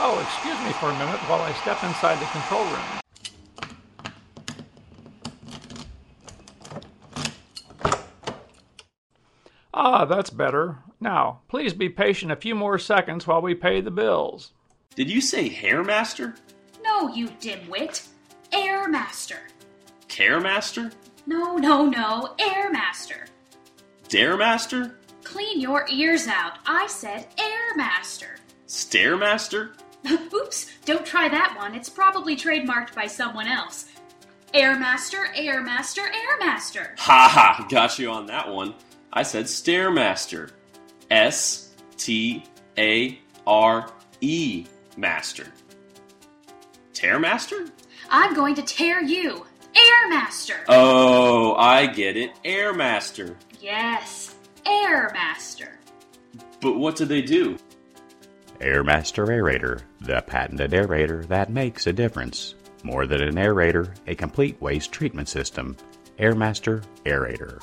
Oh, excuse me for a minute while I step inside the control room. Ah, that's better. Now, please be patient a few more seconds while we pay the bills. Did you say Hairmaster? No, you dimwit. Airmaster. Caremaster? No, Airmaster. Daremaster? Clean your ears out. I said Airmaster. Stairmaster? Oops, don't try that one. It's probably trademarked by someone else. Airmaster, Airmaster, Airmaster. Ha ha, got you on that one. I said Stairmaster. S-T-A-R-E Master. Tearmaster? I'm going to tear you. Airmaster. Oh, I get it. Airmaster. Yes, Airmaster. But what do they do? Airmaster Aerator, the patented aerator that makes a difference. More than an aerator, a complete waste treatment system. Airmaster Aerator.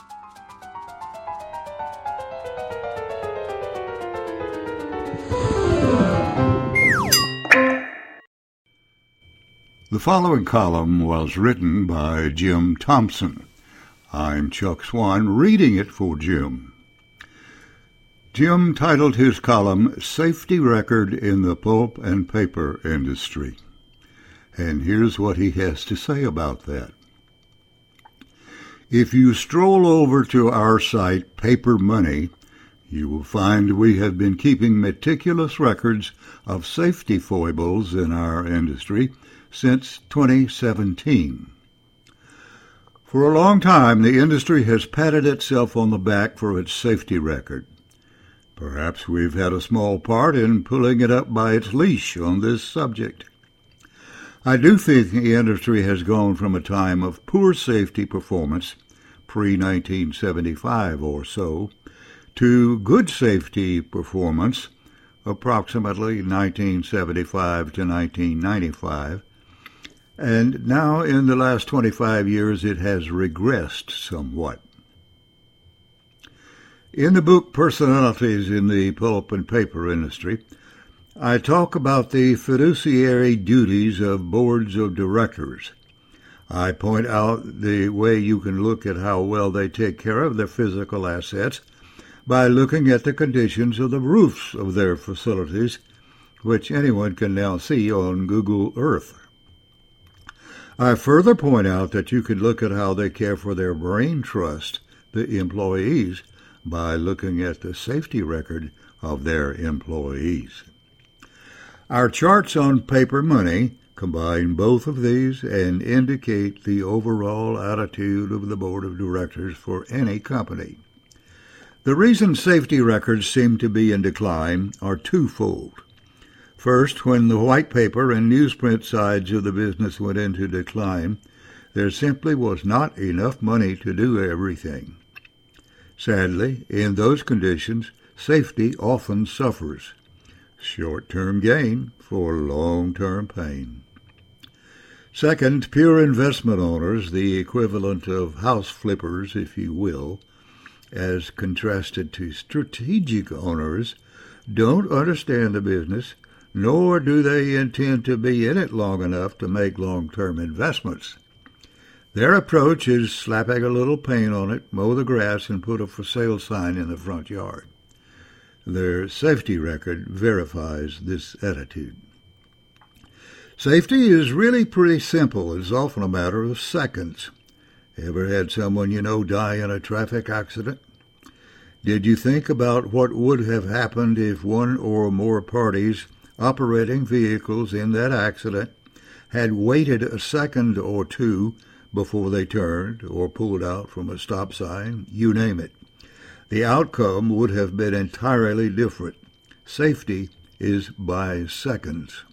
The following column was written by Jim Thompson. I'm Chuck Swan, reading it for Jim. Jim titled his column, Safety Record in the Pulp and Paper Industry. And here's what he has to say about that. If you stroll over to our site, Paper Money, you will find we have been keeping meticulous records of safety foibles in our industry since 2017. For a long time, the industry has patted itself on the back for its safety record. Perhaps we've had a small part in pulling it up by its leash on this subject. I do think the industry has gone from a time of poor safety performance, pre-1975 or so, to good safety performance, approximately 1975 to 1995, and now in the last 25 years it has regressed somewhat. In the book Personalities in the Pulp and Paper Industry, I talk about the fiduciary duties of boards of directors. I point out the way you can look at how well they take care of their physical assets by looking at the conditions of the roofs of their facilities, which anyone can now see on Google Earth. I further point out that you can look at how they care for their brain trust, the employees, by looking at the safety record of their employees. Our charts on Paper Money combine both of these and indicate the overall attitude of the board of directors for any company. The reason safety records seem to be in decline are twofold. First, when the white paper and newsprint sides of the business went into decline, there simply was not enough money to do everything. Sadly, in those conditions, safety often suffers. Short-term gain for long-term pain. Second, pure investment owners, the equivalent of house flippers, if you will, as contrasted to strategic owners, don't understand the business, nor do they intend to be in it long enough to make long-term investments. Their approach is slapping a little paint on it, mow the grass, and put a for sale sign in the front yard. Their safety record verifies this attitude. Safety is really pretty simple. It's often a matter of seconds. Ever had someone you know die in a traffic accident? Did you think about what would have happened if one or more parties operating vehicles in that accident had waited a second or two before they turned or pulled out from a stop sign, you name it? The outcome would have been entirely different. Safety is by seconds.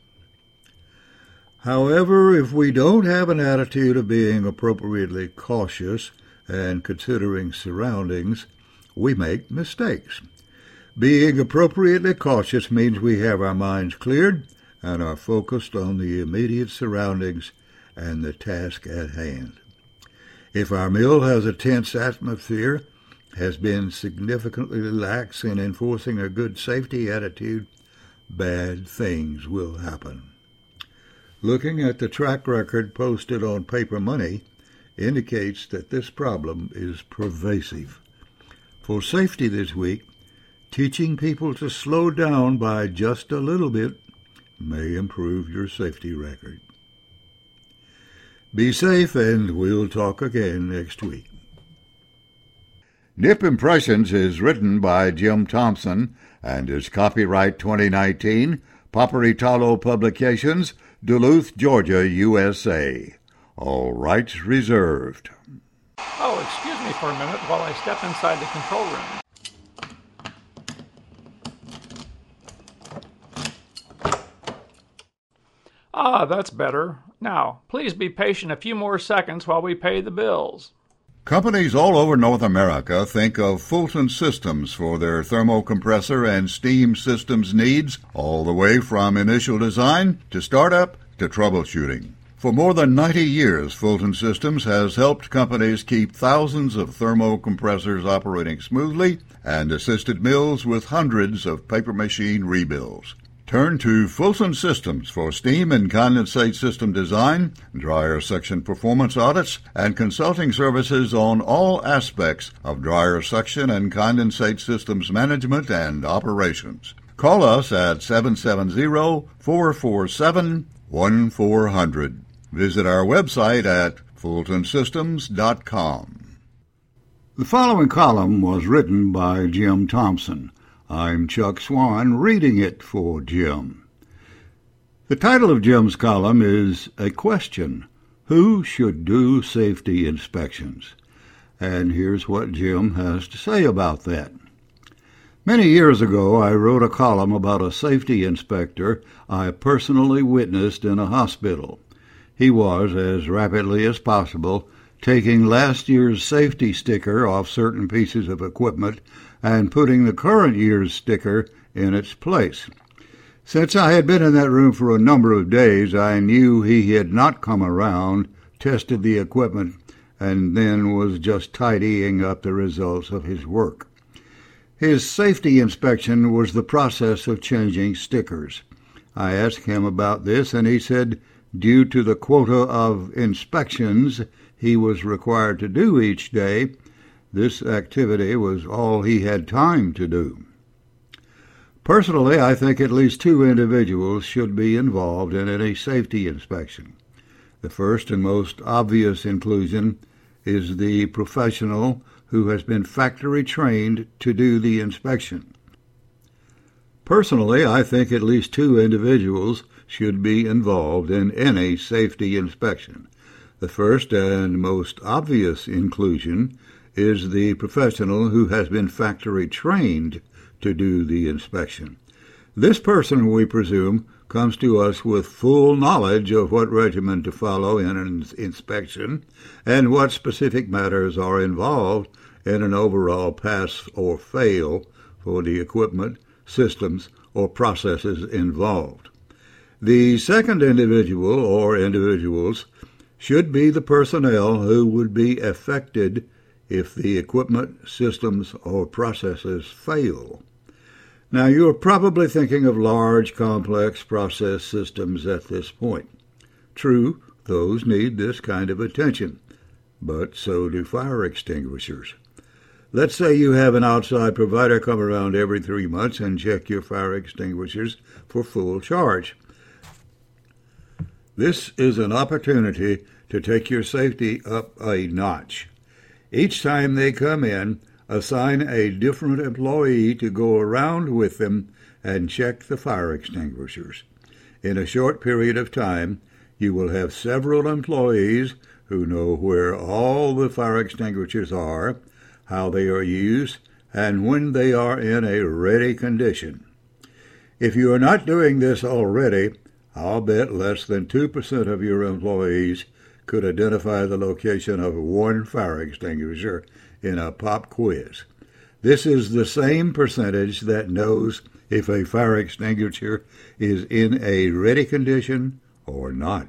However, if we don't have an attitude of being appropriately cautious and considering surroundings, we make mistakes. Being appropriately cautious means we have our minds cleared and are focused on the immediate surroundings and the task at hand. If our mill has a tense atmosphere, has been significantly lax in enforcing a good safety attitude, bad things will happen. Looking at the track record posted on Paper Money indicates that this problem is pervasive. For safety this week, teaching people to slow down by just a little bit may improve your safety record. Be safe, and we'll talk again next week. Nip Impressions is written by Jim Thompson and is copyright 2019, Paperitalo Publications, Duluth, Georgia, USA. All rights reserved. Oh, excuse me for a minute while I step inside the control room. Ah, that's better. Now, please be patient a few more seconds while we pay the bills. Companies all over North America think of Fulton Systems for their thermocompressor and steam systems needs, all the way from initial design to startup to troubleshooting. For more than 90 years, Fulton Systems has helped companies keep thousands of thermocompressors operating smoothly and assisted mills with hundreds of paper machine rebuilds. Turn to Fulton Systems for steam and condensate system design, dryer section performance audits, and consulting services on all aspects of dryer section and condensate systems management and operations. Call us at 770-447-1400. Visit our website at fultonsystems.com. The following column was written by Jim Thompson. I'm Chuck Swan, reading it for Jim. The title of Jim's column is A Question: Who Should Do Safety Inspections? And here's what Jim has to say about that. Many years ago, I wrote a column about a safety inspector I personally witnessed in a hospital. He was, as rapidly as possible, taking last year's safety sticker off certain pieces of equipment and putting the current year's sticker in its place. Since I had been in that room for a number of days, I knew he had not come around, tested the equipment, and then was just tidying up the results of his work. His safety inspection was the process of changing stickers. I asked him about this, and he said due to the quota of inspections he was required to do each day, this activity was all he had time to do. Personally, I think at least two individuals should be involved in any safety inspection. The first and most obvious inclusion is the professional who has been factory trained to do the inspection. Personally, I think at least two individuals should be involved in any safety inspection. The first and most obvious inclusion is the professional who has been factory trained to do the inspection. This person, we presume, comes to us with full knowledge of what regimen to follow in an inspection and what specific matters are involved in an overall pass or fail for the equipment, systems, or processes involved. The second individual or individuals should be the personnel who would be affected if the equipment, systems, or processes fail. Now, you're probably thinking of large, complex process systems at this point. True, those need this kind of attention, but so do fire extinguishers. Let's say you have an outside provider come around every 3 months and check your fire extinguishers for full charge. This is an opportunity to take your safety up a notch. Each time they come in, assign a different employee to go around with them and check the fire extinguishers. In a short period of time, you will have several employees who know where all the fire extinguishers are, how they are used, and when they are in a ready condition. If you are not doing this already, I'll bet less than 2% of your employees could identify the location of one fire extinguisher in a pop quiz. This is the same percentage that knows if a fire extinguisher is in a ready condition or not.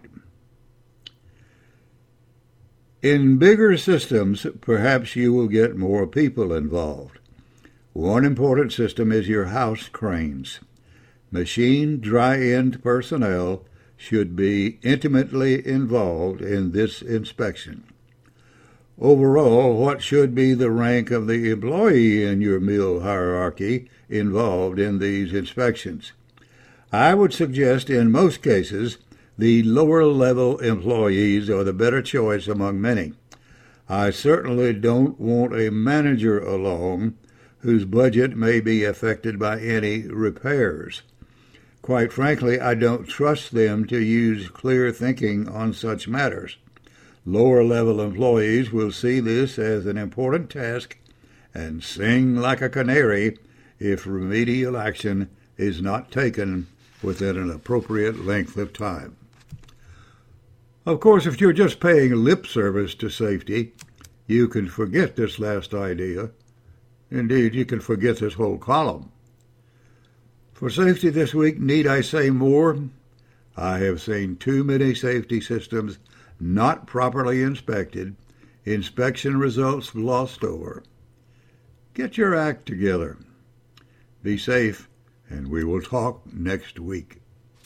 In bigger systems, perhaps you will get more people involved. One important system is your house cranes. Machine dry-end personnel should be intimately involved in this inspection. Overall, what should be the rank of the employee in your mill hierarchy involved in these inspections? I would suggest in most cases the lower-level employees are the better choice among many. I certainly don't want a manager along whose budget may be affected by any repairs. Quite frankly, I don't trust them to use clear thinking on such matters. Lower-level employees will see this as an important task and sing like a canary if remedial action is not taken within an appropriate length of time. Of course, if you're just paying lip service to safety, you can forget this last idea. Indeed, you can forget this whole column. For safety this week, need I say more? I have seen too many safety systems not properly inspected, inspection results glossed over. Get your act together. Be safe, and we will talk next week.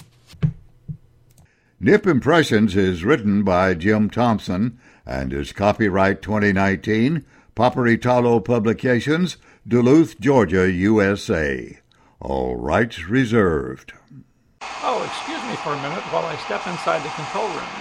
Nip Impressions is written by Jim Thompson and is copyright 2019, Paperitalo Publications, Duluth, Georgia, USA. All rights reserved. Oh, excuse me for a minute while I step inside the control room.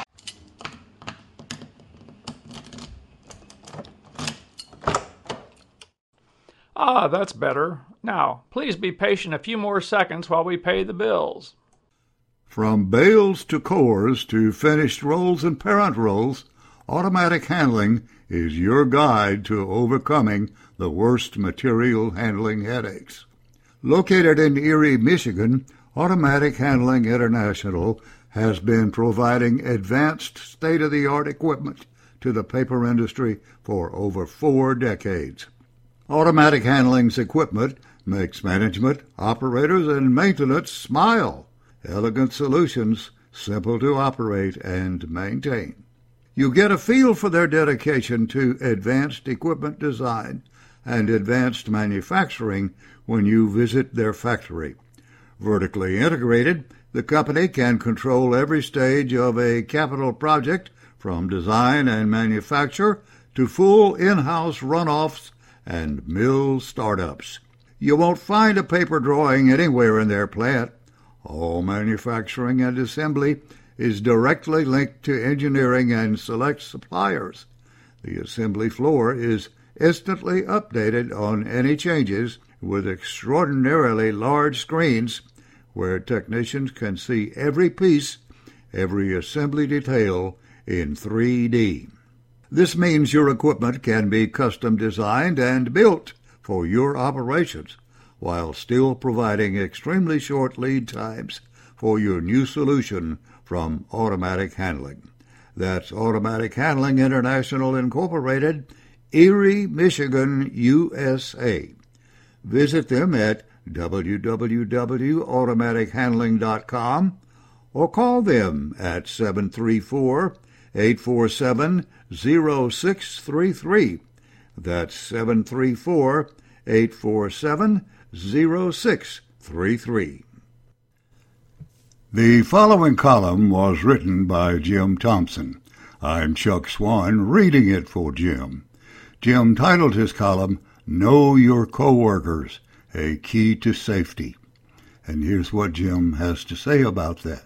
Ah, that's better. Now, please be patient a few more seconds while we pay the bills. From bales to cores to finished rolls and parent rolls, Automatic Handling is your guide to overcoming the worst material handling headaches. Located in Erie, Michigan, Automatic Handling International has been providing advanced state-of-the-art equipment to the paper industry for over 4 decades. Automatic Handling's equipment makes management, operators, and maintenance smile. Elegant solutions, simple to operate and maintain. You get a feel for their dedication to advanced equipment design and advanced manufacturing when you visit their factory. Vertically integrated, the company can control every stage of a capital project from design and manufacture to full in-house runoffs and mill startups. You won't find a paper drawing anywhere in their plant. All manufacturing and assembly is directly linked to engineering and select suppliers. The assembly floor is instantly updated on any changes with extraordinarily large screens where technicians can see every piece, every assembly detail in 3D. This means your equipment can be custom designed and built for your operations while still providing extremely short lead times for your new solution from Automatic Handling. That's Automatic Handling International Incorporated, Erie, Michigan, USA. Visit them at www.automatichandling.com or call them at 734-847-0633. That's 734-847-0633. The following column was written by Jim Thompson. I'm Chuck Swan reading it for Jim. Jim titled his column, Know Your Coworkers, A Key to Safety. And here's what Jim has to say about that.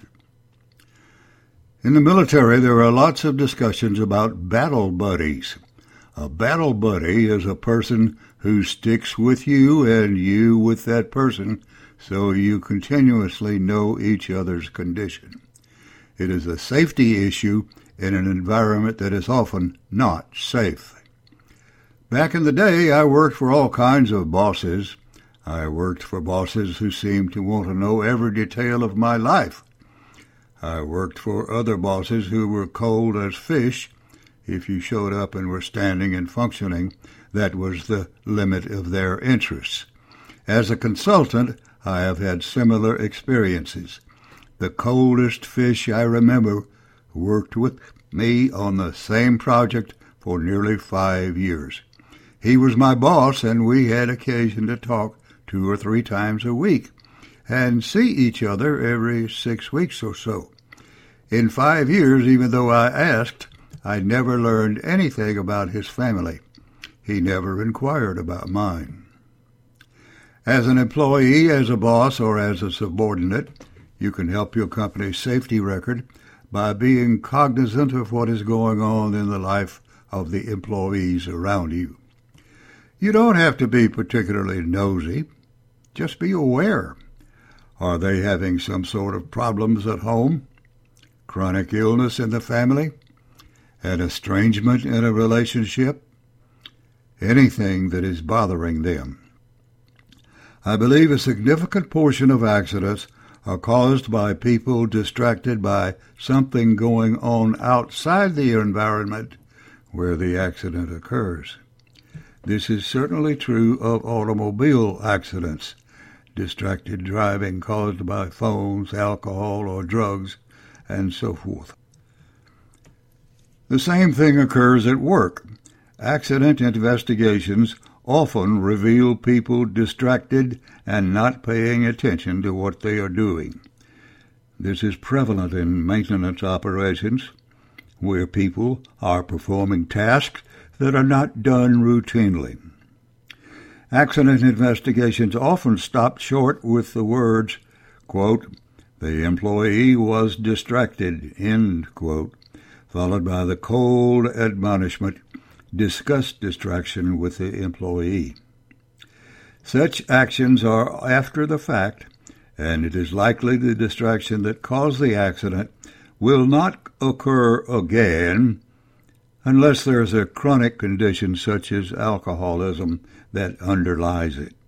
In the military, there are lots of discussions about battle buddies. A battle buddy is a person who sticks with you and you with that person, so you continuously know each other's condition. It is a safety issue in an environment that is often not safe. Back in the day, I worked for all kinds of bosses. I worked for bosses who seemed to want to know every detail of my life. I worked for other bosses who were cold as fish. If you showed up and were standing and functioning, that was the limit of their interests. As a consultant, I have had similar experiences. The coldest fish I remember worked with me on the same project for nearly 5 years. He was my boss, and we had occasion to talk 2 or 3 times a week. and see each other every 6 weeks or so. In 5 years, even though I asked, I never learned anything about his family. He never inquired about mine. As an employee, as a boss, or as a subordinate, you can help your company's safety record by being cognizant of what is going on in the life of the employees around you. You don't have to be particularly nosy. Just be aware. Are they having some sort of problems at home? Chronic illness in the family? An estrangement in a relationship? Anything that is bothering them. I believe a significant portion of accidents are caused by people distracted by something going on outside the environment where the accident occurs. This is certainly true of automobile accidents, distracted driving caused by phones, alcohol, or drugs, and so forth. The same thing occurs at work. Accident investigations often reveal people distracted and not paying attention to what they are doing. This is prevalent in maintenance operations, where people are performing tasks that are not done routinely. Accident investigations often stop short with the words, quote, "The employee was distracted," end quote, followed by the cold admonishment, "Discuss distraction with the employee." Such actions are after the fact, and it is likely the distraction that caused the accident will not occur again unless there is a chronic condition such as alcoholism that underlies it.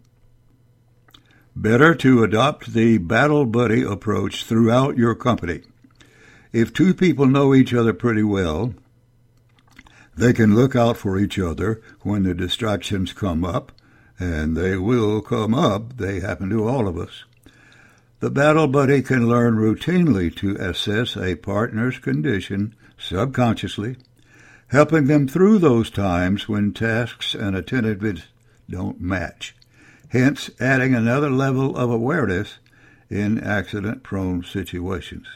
Better to adopt the battle buddy approach throughout your company. If two people know each other pretty well, they can look out for each other when the distractions come up, and they will come up. They happen to all of us. The battle buddy can learn routinely to assess a partner's condition subconsciously, helping them through those times when tasks and attentiveness don't match, hence adding another level of awareness in accident-prone situations.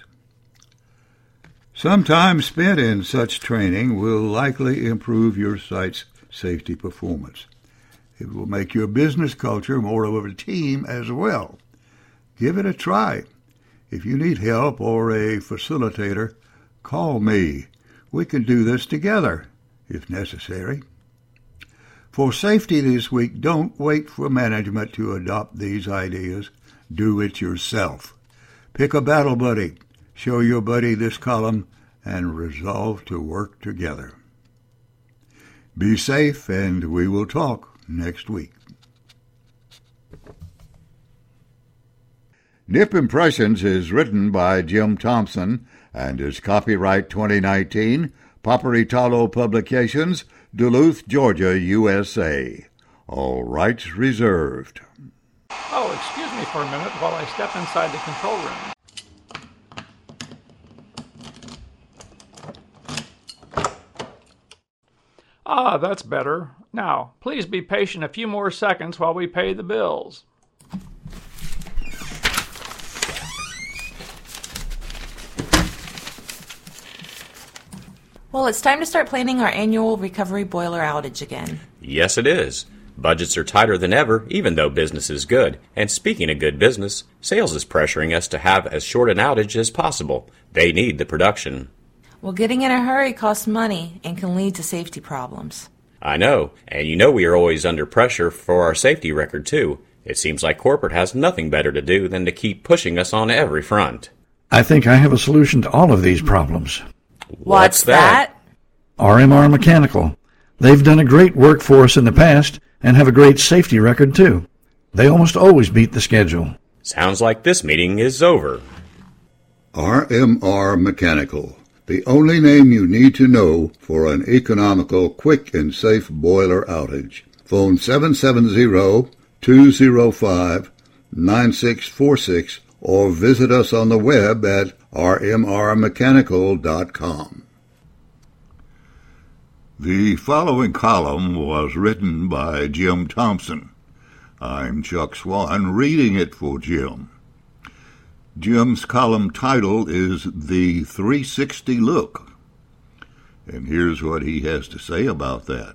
Some time spent in such training will likely improve your site's safety performance. It will make your business culture more of a team as well. Give it a try. If you need help or a facilitator, call me. We can do this together, if necessary. For safety this week, don't wait for management to adopt these ideas. Do it yourself. Pick a battle buddy. Show your buddy this column and resolve to work together. Be safe, and we will talk next week. Nip Impressions is written by Jim Thompson and is copyright 2019, Paperitalo Publications, Duluth, Georgia, USA. All rights reserved. Oh, excuse me for a minute while I step inside the control room. Ah, that's better. Now, please be patient a few more seconds while we pay the bills. Well, it's time to start planning our annual recovery boiler outage again. Yes, it is. Budgets are tighter than ever, even though business is good. And speaking of good business, sales is pressuring us to have as short an outage as possible. They need the production. Well, getting in a hurry costs money and can lead to safety problems. I know, and you know we are always under pressure for our safety record, too. It seems like corporate has nothing better to do than to keep pushing us on every front. I think I have a solution to all of these problems. What's that? RMR Mechanical. They've done a great work for us in the past and have a great safety record, too. They almost always beat the schedule. Sounds like this meeting is over. RMR Mechanical, the only name you need to know for an economical, quick, and safe boiler outage. Phone 770-205-9646 or visit us on the web at rmrmechanical.com. The following column was written by Jim Thompson. I'm Chuck Swan reading it for Jim. Jim's column title is The 360 Look, and here's what he has to say about that.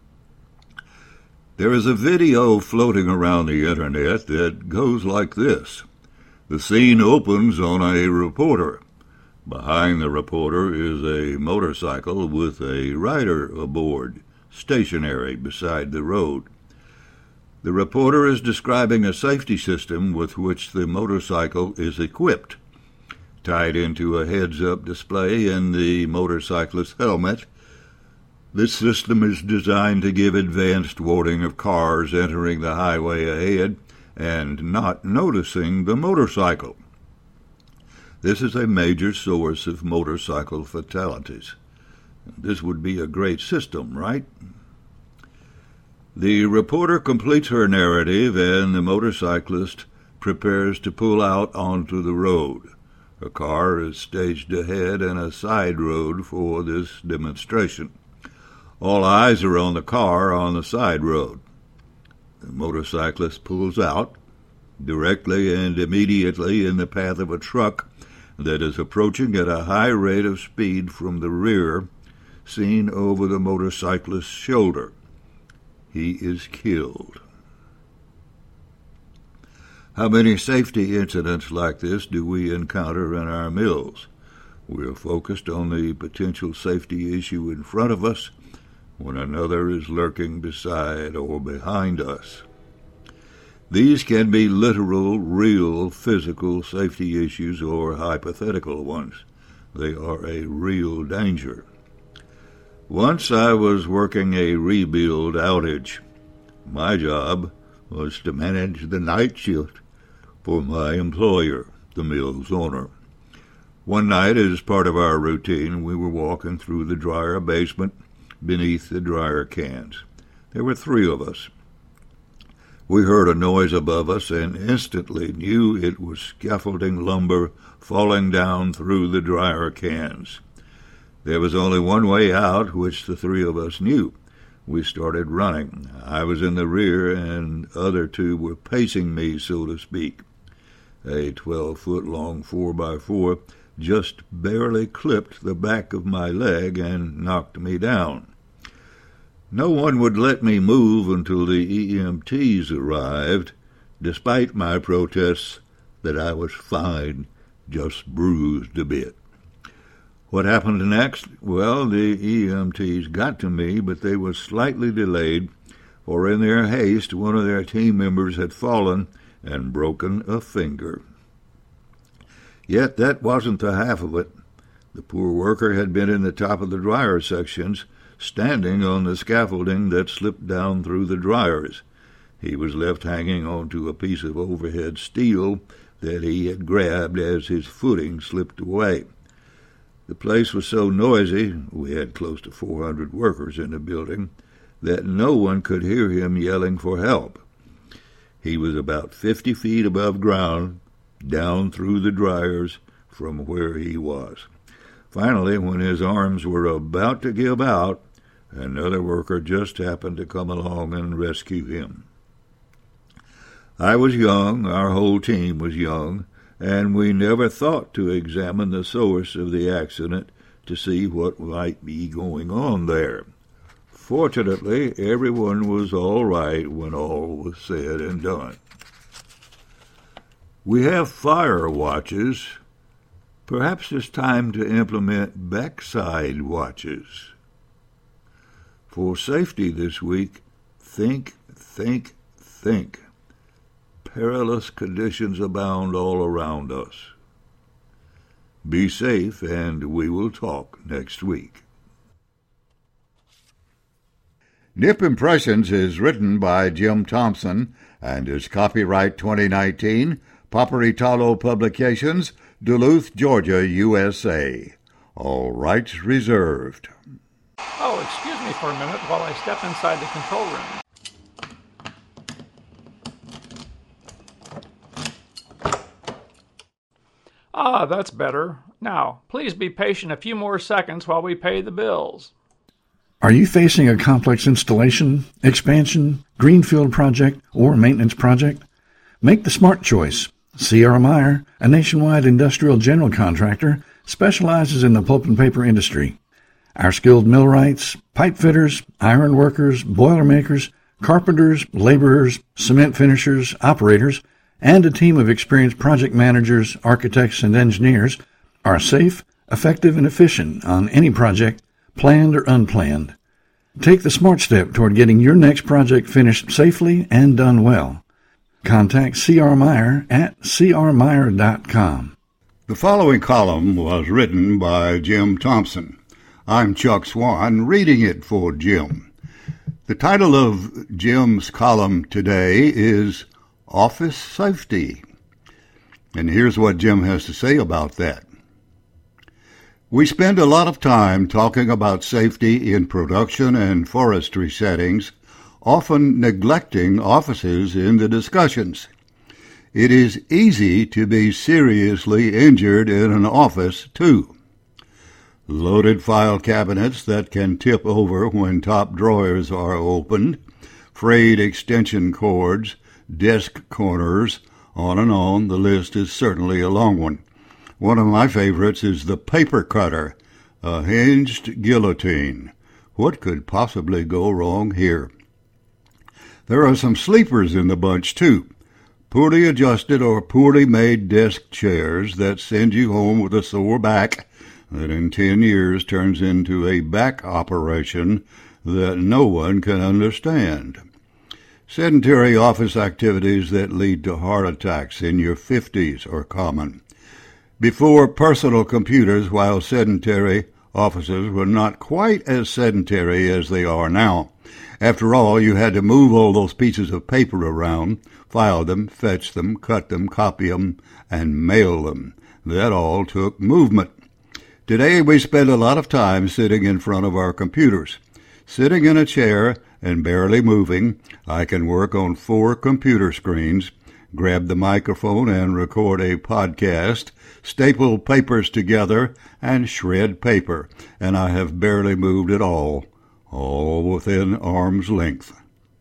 There is a video floating around the internet that goes like this. The scene opens on a reporter. Behind the reporter is a motorcycle with a rider aboard, stationary beside the road. The reporter is describing a safety system with which the motorcycle is equipped. Tied into a heads-up display in the motorcyclist's helmet, this system is designed to give advanced warning of cars entering the highway ahead and not noticing the motorcycle. This is a major source of motorcycle fatalities. This would be a great system, right? The reporter completes her narrative and the motorcyclist prepares to pull out onto the road. A car is staged ahead and a side road for this demonstration. All eyes are on the car on the side road. The motorcyclist pulls out, directly and immediately in the path of a truck that is approaching at a high rate of speed from the rear, seen over the motorcyclist's shoulder. He is killed. How many safety incidents like this do we encounter in our mills? We are focused on the potential safety issue in front of us when another is lurking beside or behind us. These can be literal, real, physical safety issues or hypothetical ones. They are a real danger. Once I was working a rebuild outage. My job was to manage the night shift for my employer, the mill's owner. One night, as part of our routine, we were walking through the dryer basement beneath the dryer cans. There were 3 of us. We heard a noise above us and instantly knew it was scaffolding lumber falling down through the dryer cans. There was only one way out, which the 3 of us knew. We started running. I was in the rear, and other 2 were pacing me, so to speak. A 12-foot-long 4x4 just barely clipped the back of my leg and knocked me down. No one would let me move until the EMTs arrived, despite my protests that I was fine, just bruised a bit. What happened next? Well, the EMTs got to me, but they were slightly delayed, for in their haste one of their team members had fallen and broken a finger. Yet that wasn't the half of it. The poor worker had been in the top of the dryer sections, standing on the scaffolding that slipped down through the dryers. He was left hanging onto a piece of overhead steel that he had grabbed as his footing slipped away. The place was so noisy, we had close to 400 workers in the building, that no one could hear him yelling for help. He was about 50 feet above ground, down through the dryers from where he was. Finally, when his arms were about to give out, another worker just happened to come along and rescue him. I was young, our whole team was young, and we never thought to examine the source of the accident to see what might be going on there. Fortunately, everyone was all right when all was said and done. We have fire watches. Perhaps it's time to implement backside watches. For safety this week, think. Perilous conditions abound all around us. Be safe, and we will talk next week. Nip Impressions is written by Jim Thompson and is copyright 2019, Paperitalo Publications, Duluth, Georgia, USA. All rights reserved. Oh, excuse me for a minute while I step inside the control room. Ah, that's better. Now, please be patient a few more seconds while we pay the bills. Are you facing a complex installation, expansion, greenfield project, or maintenance project? Make the smart choice. C.R. Meyer, a nationwide industrial general contractor, specializes in the pulp and paper industry. Our skilled millwrights, pipe fitters, iron workers, boiler makers, carpenters, laborers, cement finishers, operators, and a team of experienced project managers, architects, and engineers are safe, effective, and efficient on any project, planned or unplanned. Take the smart step toward getting your next project finished safely and done well. Contact C.R. Meyer at crmeyer.com. The following column was written by Jim Thompson. I'm Chuck Swan, reading it for Jim. The title of Jim's column today is Office Safety. And here's what Jim has to say about that. We spend a lot of time talking about safety in production and forestry settings, often neglecting offices in the discussions. It is easy to be seriously injured in an office, too. Loaded file cabinets that can tip over when top drawers are opened, frayed extension cords, desk corners, on and on. The list is certainly a long one. One of my favorites is the paper cutter, a hinged guillotine. What could possibly go wrong here? There are some sleepers in the bunch, too. Poorly adjusted or poorly made desk chairs that send you home with a sore back that in 10 years turns into a back operation that no one can understand. Sedentary office activities that lead to heart attacks in your 50s are common. Before personal computers, while sedentary offices were not quite as sedentary as they are now. After all, you had to move all those pieces of paper around, file them, fetch them, cut them, copy them, and mail them. That all took movement. Today we spend a lot of time sitting in front of our computers. Sitting in a chair and barely moving, I can work on 4 computer screens, grab the microphone and record a podcast, staple papers together, and shred paper, and I have barely moved at all within arm's length.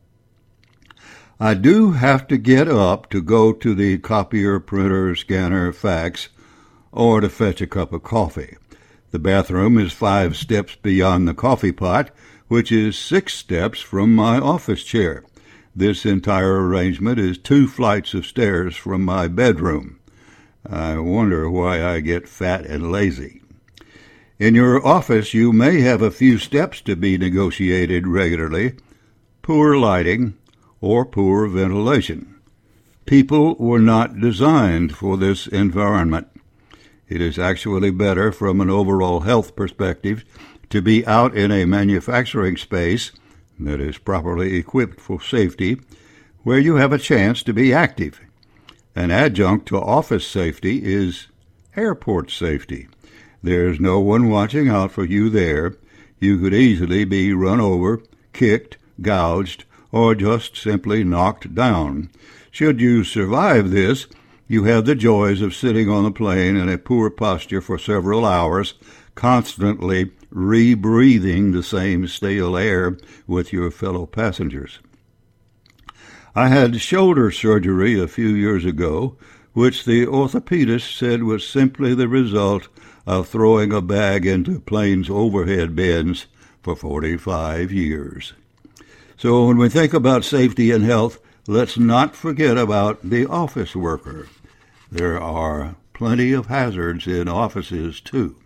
I do have to get up to go to the copier, printer, scanner, fax, or to fetch a cup of coffee. The bathroom is 5 steps beyond the coffee pot, which is 6 steps from my office chair. This entire arrangement is 2 flights of stairs from my bedroom. I wonder why I get fat and lazy. In your office, you may have a few steps to be negotiated regularly, poor lighting, or poor ventilation. People were not designed for this environment. It is actually better from an overall health perspective to be out in a manufacturing space that is properly equipped for safety, where you have a chance to be active. An adjunct to office safety is airport safety. There's no one watching out for you there. You could easily be run over, kicked, gouged, or just simply knocked down. Should you survive this, you have the joys of sitting on the plane in a poor posture for several hours, constantly rebreathing the same stale air with your fellow passengers. I had shoulder surgery a few years ago, which the orthopedist said was simply the result of throwing a bag into plane's overhead bins for 45 years. So when we think about safety and health, let's not forget about the office worker. There are plenty of hazards in offices, too.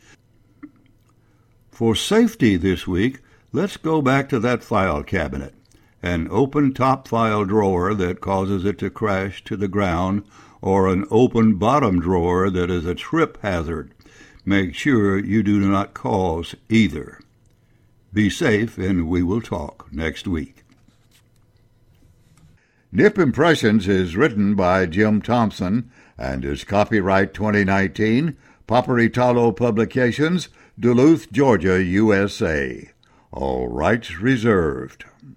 For safety this week, let's go back to that file cabinet. An open top file drawer that causes it to crash to the ground, or an open bottom drawer that is a trip hazard. Make sure you do not cause either. Be safe, and we will talk next week. Nip Impressions is written by Jim Thompson and is copyright 2019, Paperitalo Publications, Duluth, Georgia, USA. All rights reserved.